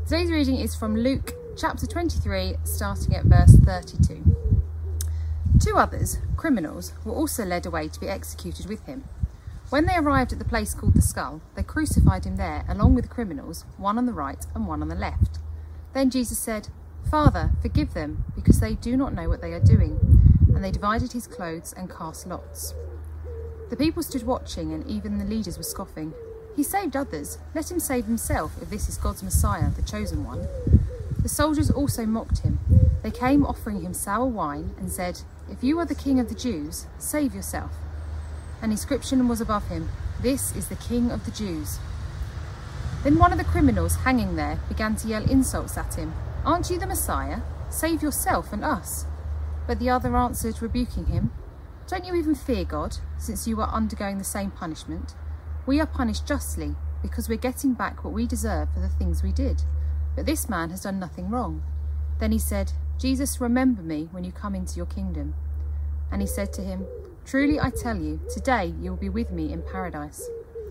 Today's reading is from Luke chapter 23, starting at verse 32. 2 others, criminals, were also led away to be executed with him. When they arrived at the place called the Skull, they crucified him there along with the criminals, one on the right and one on the left. Then Jesus said, "Father, forgive them, because they do not know what they are doing." And they divided his clothes and cast lots. The people stood watching, and even the leaders were scoffing. "He saved others. Let him save himself if this is God's Messiah, the chosen one." The soldiers also mocked him. They came offering him sour wine and said, "If you are the king of the Jews, save yourself." An inscription was above him, "This is the King of the Jews." Then one of the criminals hanging there began to yell insults at him. "Aren't you the Messiah? Save yourself and us." But the other answered, rebuking him, "Don't you even fear God, since you are undergoing the same punishment? We are punished justly, because we're getting back what we deserve for the things we did. But this man has done nothing wrong." Then he said, "Jesus, remember me when you come into your kingdom." And he said to him, "Truly I tell you, today you will be with me in paradise."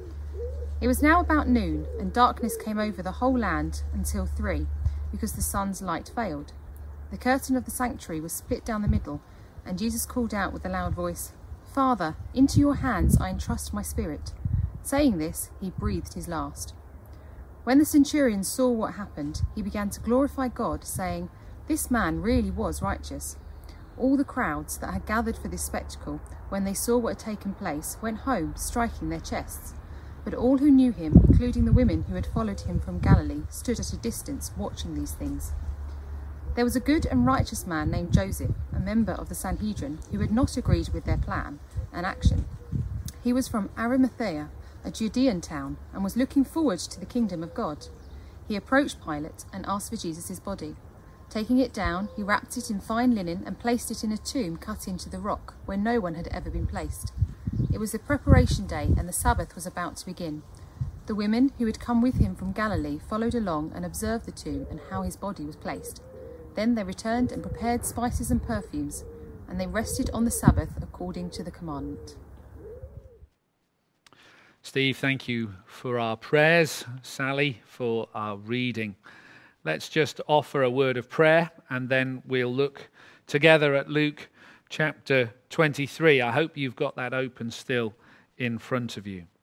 It was now about noon, and darkness came over the whole land until 3, because the sun's light failed. The curtain of the sanctuary was split down the middle, and Jesus called out with a loud voice, "Father, into your hands I entrust my spirit." Saying this, he breathed his last. When the centurion saw what happened, he began to glorify God, saying, "This man really was righteous." All the crowds that had gathered for this spectacle, when they saw what had taken place, went home, striking their chests. But all who knew him, including the women who had followed him from Galilee, stood at a distance watching these things. There was a good and righteous man named Joseph, a member of the Sanhedrin, who had not agreed with their plan and action. He was from Arimathea, a Judean town, and was looking forward to the kingdom of God. He approached Pilate and asked for Jesus' body. Taking it down, he wrapped it in fine linen and placed it in a tomb cut into the rock, where no one had ever been placed. It was the preparation day, and the Sabbath was about to begin. The women who had come with him from Galilee followed along and observed the tomb and how his body was placed. Then they returned and prepared spices and perfumes, and they rested on the Sabbath according to the commandment. Steve, thank you for our prayers. Sally, for our reading. Let's just offer a word of prayer, and then we'll look together at Luke chapter 23. I hope you've got that open still in front of you.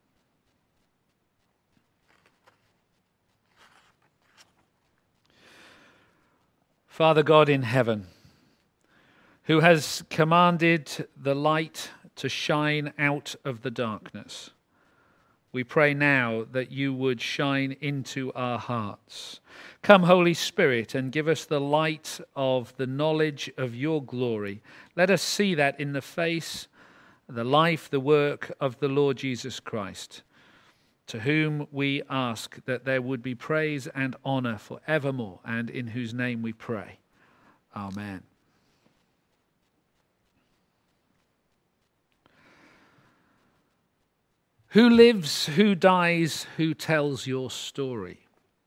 Father God in heaven, who has commanded the light to shine out of the darkness, we pray now that you would shine into our hearts. Come, Holy Spirit, and give us the light of the knowledge of your glory. Let us see that in the face, the life, the work of the Lord Jesus Christ, to whom we ask that there would be praise and honor forevermore, and in whose name we pray. Amen. Who lives, who dies, who tells your story?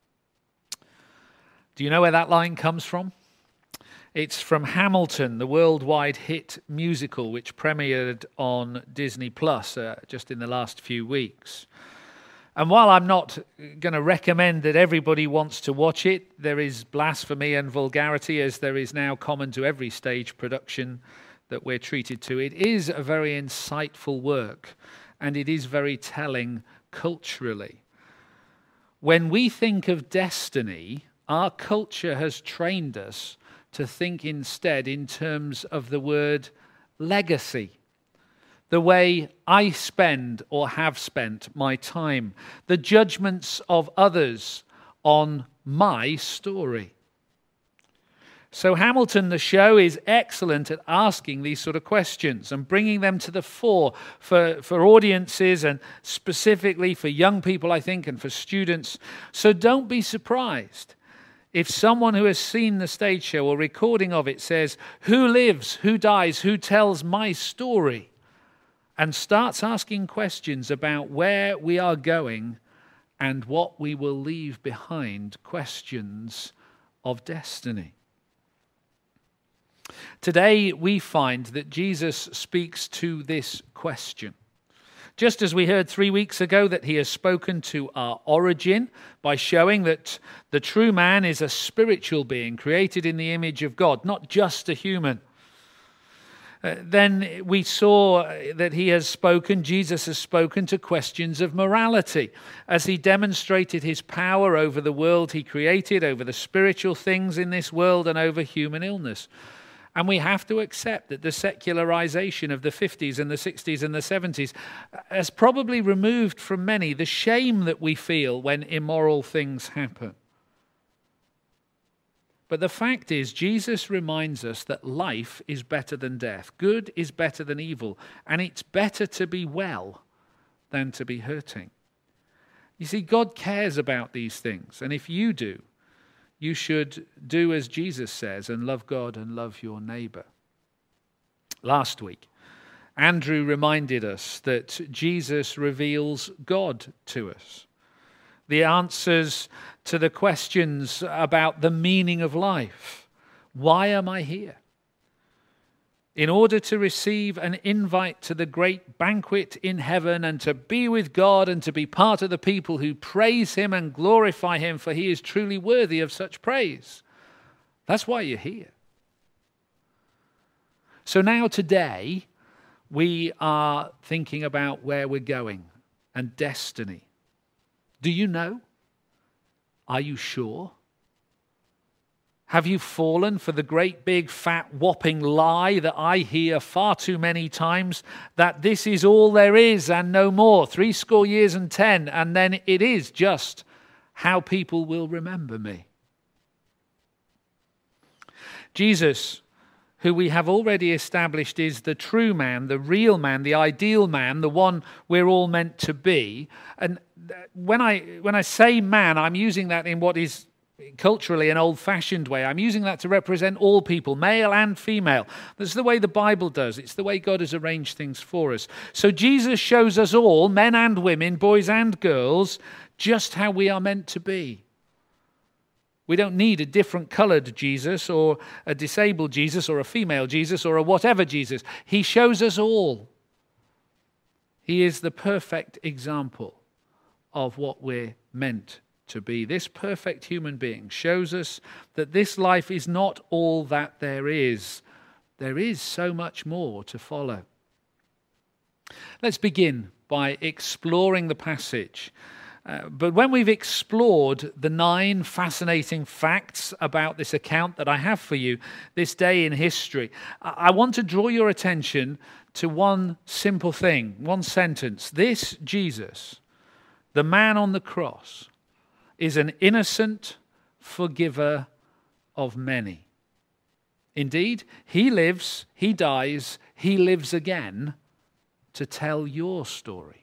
Do you know where that line comes from? It's from Hamilton, the worldwide hit musical which premiered on Disney Plus just in the last few weeks. And while I'm not going to recommend that everybody wants to watch it, there is blasphemy and vulgarity, as there is now common to every stage production that we're treated to. It is a very insightful work, and it is very telling culturally. When we think of destiny, our culture has trained us to think instead in terms of the word legacy. The way I spend or have spent my time, the judgments of others on my story. So Hamilton, the show, is excellent at asking these sort of questions and bringing them to the fore for audiences, and specifically for young people, I think, and for students. So don't be surprised if someone who has seen the stage show or recording of it says, "Who lives, who dies, who tells my story?" and starts asking questions about where we are going and what we will leave behind, questions of destiny. Today we find that Jesus speaks to this question. Just as we heard 3 weeks ago that he has spoken to our origin by showing that the true man is a spiritual being created in the image of God, not just a human. Then we saw that Jesus has spoken to questions of morality as he demonstrated his power over the world he created, over the spiritual things in this world, and over human illness. And we have to accept that the secularization of the 50s and the 60s and the 70s has probably removed from many the shame that we feel when immoral things happen. But the fact is, Jesus reminds us that life is better than death. Good is better than evil. And it's better to be well than to be hurting. You see, God cares about these things. And if you do, you should do as Jesus says and love God and love your neighbor. Last week, Andrew reminded us that Jesus reveals God to us. The answers to the questions about the meaning of life. Why am I here? In order to receive an invite to the great banquet in heaven and to be with God and to be part of the people who praise him and glorify him, for he is truly worthy of such praise. That's why you're here. So now today, we are thinking about where we're going and destiny. Do you know? Are you sure? Have you fallen for the great big fat whopping lie that I hear far too many times, that this is all there is and no more, 70 years and 10, and then it is just how people will remember me? Jesus, who we have already established is the true man, the real man, the ideal man, the one we're all meant to be. And when I say man, I'm using that in what is culturally an old-fashioned way. I'm using that to represent all people, male and female. That's the way the Bible does. It's the way God has arranged things for us. So Jesus shows us all, men and women, boys and girls, just how we are meant to be. We don't need a different colored Jesus or a disabled Jesus or a female Jesus or a whatever Jesus. He shows us all. He is the perfect example of what we're meant to be. This perfect human being shows us that this life is not all that there is. There is so much more to follow. Let's begin by exploring the passage. But when we've explored the 9 fascinating facts about this account that I have for you this day in history, I want to draw your attention to one simple thing, one sentence. This Jesus, the man on the cross, is an innocent forgiver of many. Indeed, he lives, he dies, he lives again to tell your story.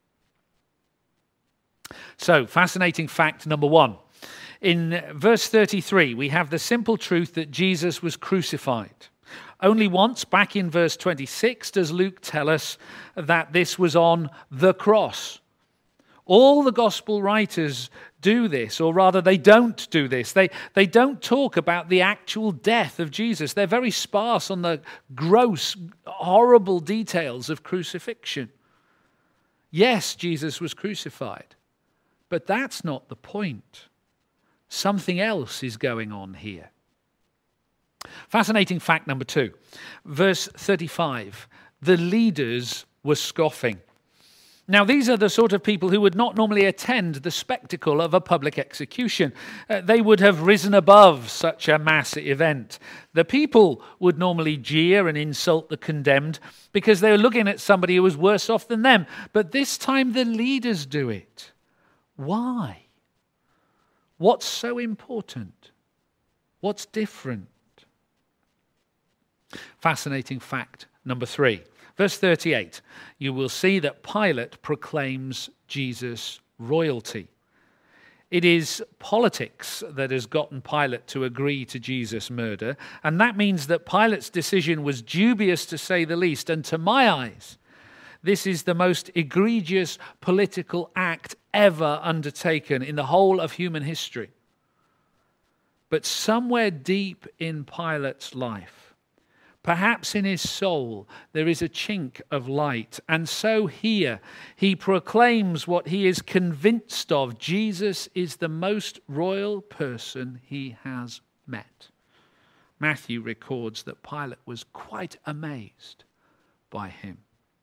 So, fascinating fact number 1. In verse 33, we have the simple truth that Jesus was crucified. Only once, back in verse 26, does Luke tell us that this was on the cross. All the gospel writers do this, or rather they don't do this. They don't talk about the actual death of Jesus. They're very sparse on the gross, horrible details of crucifixion. Yes, Jesus was crucified. But that's not the point. Something else is going on here. Fascinating fact number 2. Verse 35. The leaders were scoffing. Now, these are the sort of people who would not normally attend the spectacle of a public execution. They would have risen above such a mass event. The people would normally jeer and insult the condemned because they were looking at somebody who was worse off than them. But this time the leaders do it. Why? What's so important? What's different? Fascinating fact number 3. Verse 38, you will see that Pilate proclaims Jesus royalty. It is politics that has gotten Pilate to agree to Jesus' murder, and that means that Pilate's decision was dubious to say the least, and to my eyes, this is the most egregious political act ever undertaken in the whole of human history. But somewhere deep in Pilate's life, Perhaps in his soul there is a chink of light. And so here he proclaims what he is convinced of. Jesus is the most royal person he has met. Matthew records that Pilate was quite amazed by him.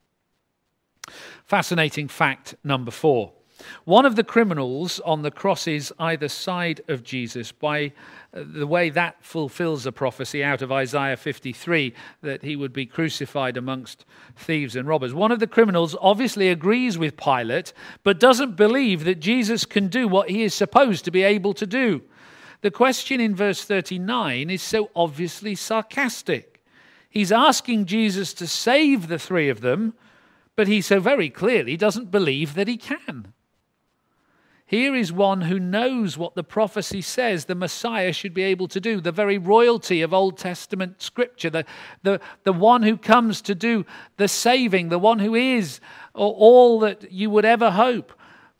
Fascinating fact number 4. One of the criminals on the crosses either side of Jesus, by the way that fulfills a prophecy out of Isaiah 53, that he would be crucified amongst thieves and robbers. One of the criminals obviously agrees with Pilate, but doesn't believe that Jesus can do what he is supposed to be able to do. The question in verse 39 is so obviously sarcastic. He's asking Jesus to save the three of them, but he so very clearly doesn't believe that he can. Here is one who knows what the prophecy says the Messiah should be able to do, the very royalty of Old Testament Scripture, the one who comes to do the saving, the one who is all that you would ever hope.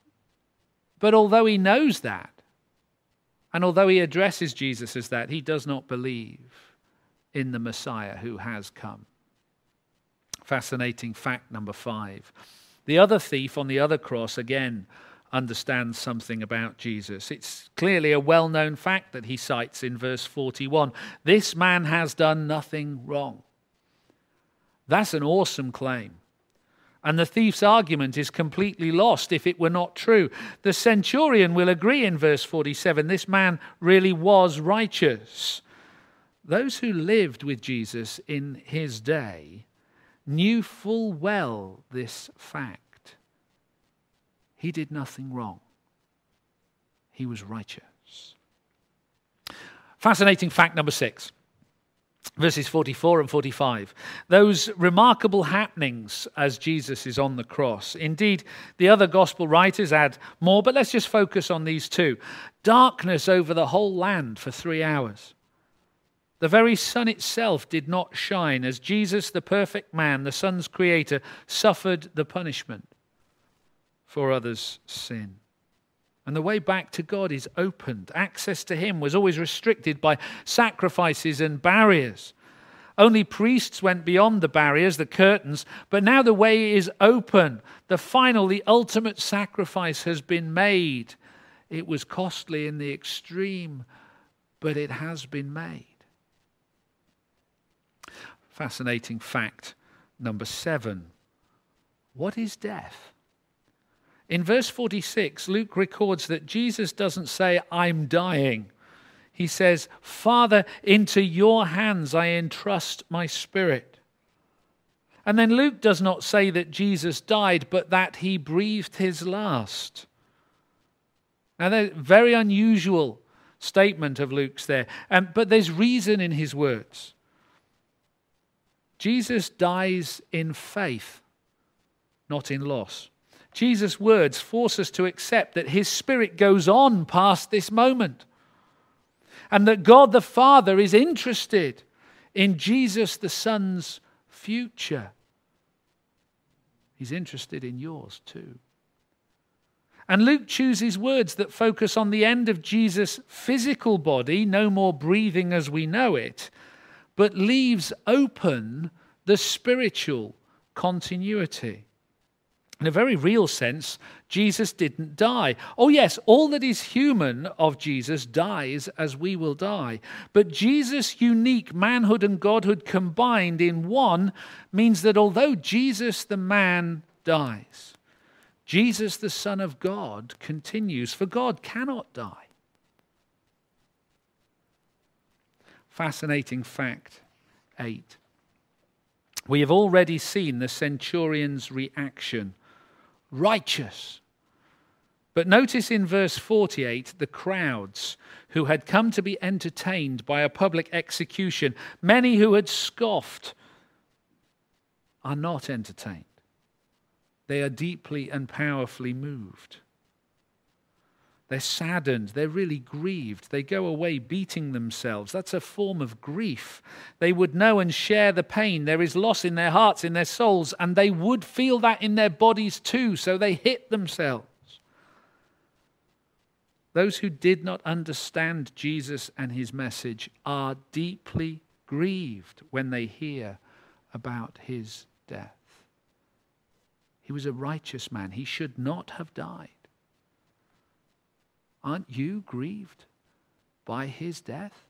But although he knows that, and although he addresses Jesus as that, he does not believe in the Messiah who has come. Fascinating fact number 5. The other thief on the other cross, again, understands something about Jesus. It's clearly a well-known fact that he cites in verse 41. This man has done nothing wrong. That's an awesome claim. And the thief's argument is completely lost if it were not true. The centurion will agree in verse 47, this man really was righteous. Those who lived with Jesus in his day knew full well this fact. He did nothing wrong. He was righteous. Fascinating fact number 6. Verses 44 and 45. Those remarkable happenings as Jesus is on the cross. Indeed, the other gospel writers add more, but let's just focus on these two. Darkness over the whole land for 3 hours. The very sun itself did not shine as Jesus, the perfect man, the Son's creator, suffered the punishment for others' sin. And the way back to God is opened. Access to him was always restricted by sacrifices and barriers. Only priests went beyond the barriers, the curtains, but now the way is open. The ultimate sacrifice has been made. It was costly in the extreme, but it has been made. Fascinating fact number 7. What is death? In verse 46, Luke records that Jesus doesn't say, I'm dying. He says, Father, into your hands I entrust my spirit. And then Luke does not say that Jesus died, but that he breathed his last. Now, that's a very unusual statement of Luke's there, but there's reason in his words. Jesus dies in faith, not in loss. Jesus' words force us to accept that his spirit goes on past this moment, and that God the Father is interested in Jesus the Son's future. He's interested in yours too. And Luke chooses words that focus on the end of Jesus' physical body, no more breathing as we know it, but leaves open the spiritual continuity. In a very real sense, Jesus didn't die. Oh yes, all that is human of Jesus dies as we will die. But Jesus' unique manhood and godhood combined in one means that although Jesus the man dies, Jesus the Son of God continues, for God cannot die. Fascinating fact 8. We have already seen the centurion's reaction. Righteous. But notice in verse 48 the crowds who had come to be entertained by a public execution. Many who had scoffed are not entertained. They are deeply and powerfully moved. They're saddened. They're really grieved. They go away beating themselves. That's a form of grief. They would know and share the pain. There is loss in their hearts, in their souls, and they would feel that in their bodies too, so they hit themselves. Those who did not understand Jesus and his message are deeply grieved when they hear about his death. He was a righteous man. He should not have died. Aren't you grieved by his death?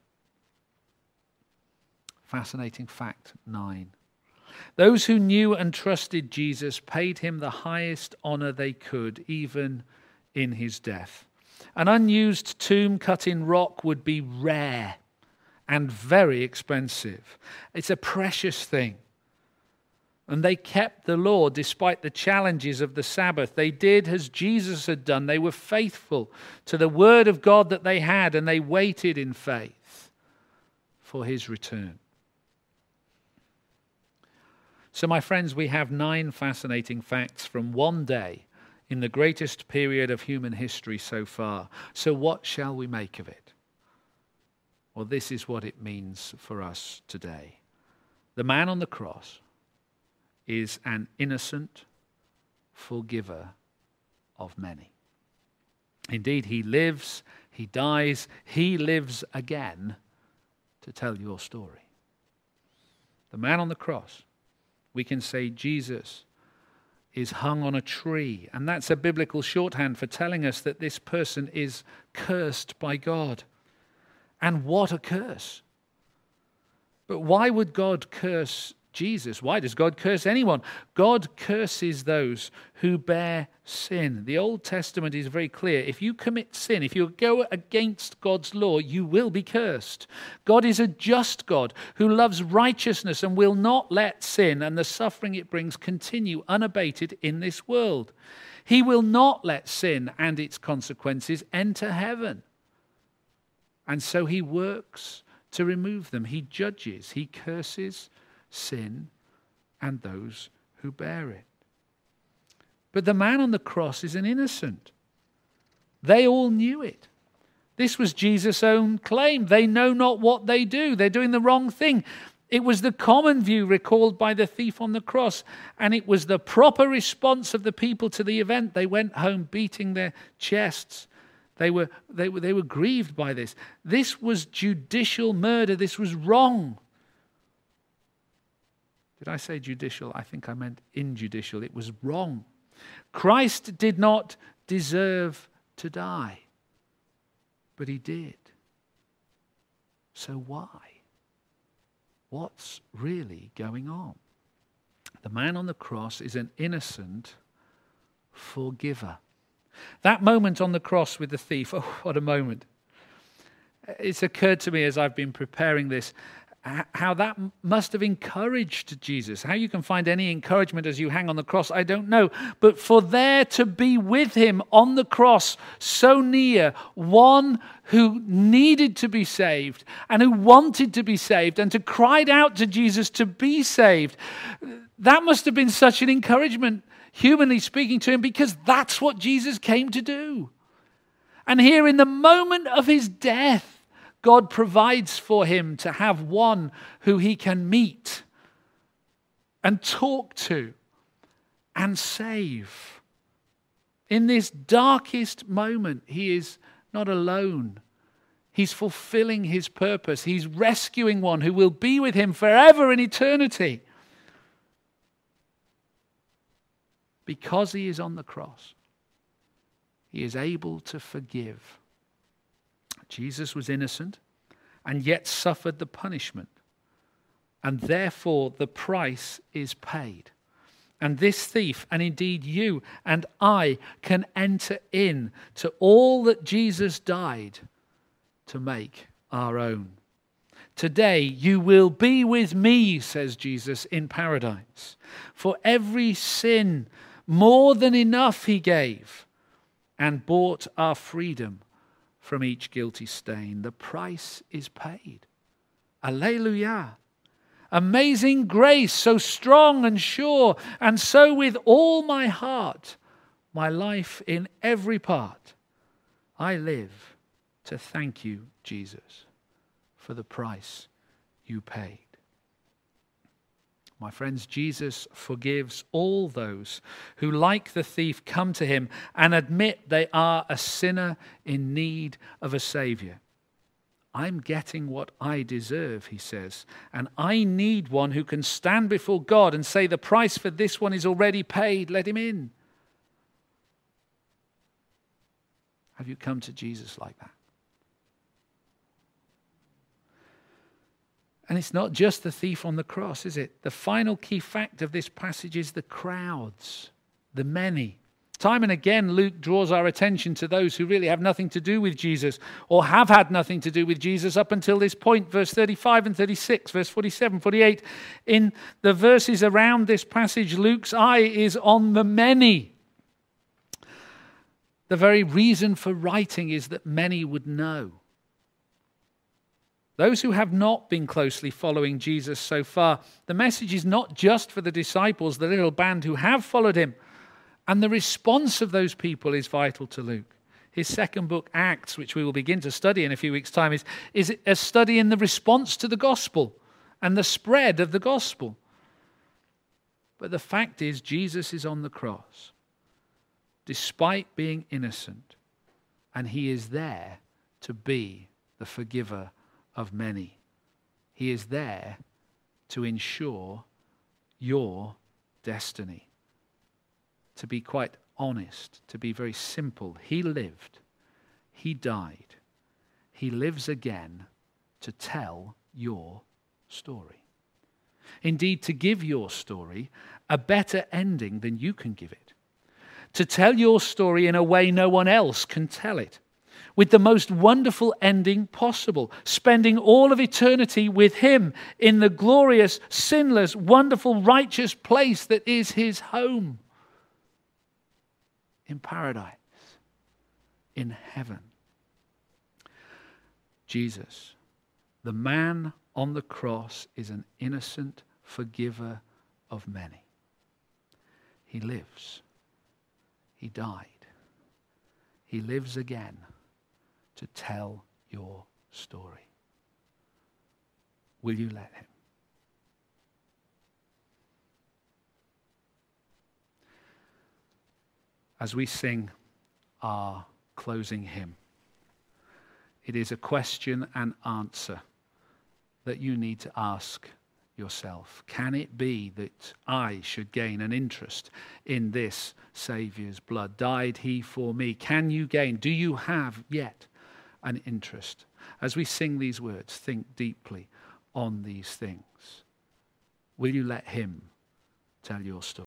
Fascinating fact 9. Those who knew and trusted Jesus paid him the highest honor they could, even in his death. An unused tomb cut in rock would be rare and very expensive. It's a precious thing. And they kept the law despite the challenges of the Sabbath. They did as Jesus had done. They were faithful to the word of God that they had, and they waited in faith for his return. So, my friends, we have 9 fascinating facts from one day in the greatest period of human history so far. So what shall we make of it? Well, this is what it means for us today. The man on the cross is an innocent forgiver of many. Indeed, he lives, he dies, he lives again to tell your story. The man on the cross, we can say Jesus is hung on a tree, and that's a biblical shorthand for telling us that this person is cursed by God. And what a curse! But why would God curse Jesus? Why does God curse anyone? God curses those who bear sin. The Old Testament is very clear. If you commit sin, if you go against God's law, you will be cursed. God is a just God who loves righteousness and will not let sin and the suffering it brings continue unabated in this world. He will not let sin and its consequences enter heaven. And so he works to remove them. He judges, he curses sin and those who bear it. But the man on the cross is an innocent. They all knew it. This was Jesus' own claim. They know not what they do. They're doing the wrong thing. It was the common view recalled by the thief on the cross, and it was the proper response of the people to the event. They went home beating their chests. They were grieved by this. This was judicial murder. This was wrong. Did I say judicial? I think I meant injudicial. It was wrong. Christ did not deserve to die, but he did. So why? What's really going on? The man on the cross is an innocent forgiver. That moment on the cross with the thief, oh, what a moment. It's occurred to me as I've been preparing this, how that must have encouraged Jesus. How you can find any encouragement as you hang on the cross, I don't know. But for there to be with him on the cross, so near, one who needed to be saved and who wanted to be saved and to cried out to Jesus to be saved, that must have been such an encouragement, humanly speaking, to him, because that's what Jesus came to do. And here in the moment of his death, God provides for him to have one who he can meet and talk to and save. In this darkest moment, he is not alone. He's fulfilling his purpose. He's rescuing one who will be with him forever in eternity. Because he is on the cross, he is able to forgive. Jesus was innocent and yet suffered the punishment. And therefore the price is paid. And this thief, and indeed you and I, can enter in to all that Jesus died to make our own. Today you will be with me, says Jesus, in paradise. For every sin, more than enough he gave, and bought our freedom from each guilty stain. The price is paid. Alleluia. Amazing grace, so strong and sure, and so with all my heart, my life in every part, I live to thank you, Jesus, for the price you paid. My friends, Jesus forgives all those who, like the thief, come to him and admit they are a sinner in need of a Savior. I'm getting what I deserve, he says. And I need one who can stand before God and say, the price for this one is already paid. Let him in. Have you come to Jesus like that? And it's not just the thief on the cross, is it? The final key fact of this passage is the crowds, the many. Time and again, Luke draws our attention to those who really have nothing to do with Jesus or have had nothing to do with Jesus up until this point. Verse 35 and 36, verse 47, 48. In the verses around this passage, Luke's eye is on the many. The very reason for writing is that many would know. Those who have not been closely following Jesus so far, the message is not just for the disciples, the little band who have followed him. And the response of those people is vital to Luke. His second book, Acts, which we will begin to study in a few weeks' time, is a study in the response to the gospel and the spread of the gospel. But the fact is, Jesus is on the cross, despite being innocent, and he is there to be the forgiver of many. He is there to ensure your destiny. To be quite honest, to be very simple, he lived, he died, he lives again to tell your story. Indeed, to give your story a better ending than you can give it. To tell your story in a way no one else can tell it. With the most wonderful ending possible, spending all of eternity with him in the glorious, sinless, wonderful, righteous place that is his home. In paradise, in heaven. Jesus, the man on the cross, is an innocent forgiver of many. He lives. He died. He lives again to tell your story. Will you let him? As we sing our closing hymn, it is a question and answer that you need to ask yourself. Can it be that I should gain an interest in this Saviour's blood? Died he for me? Can you gain? Do you have yet an interest? As we sing these words, think deeply on these things. Will you let him tell your story?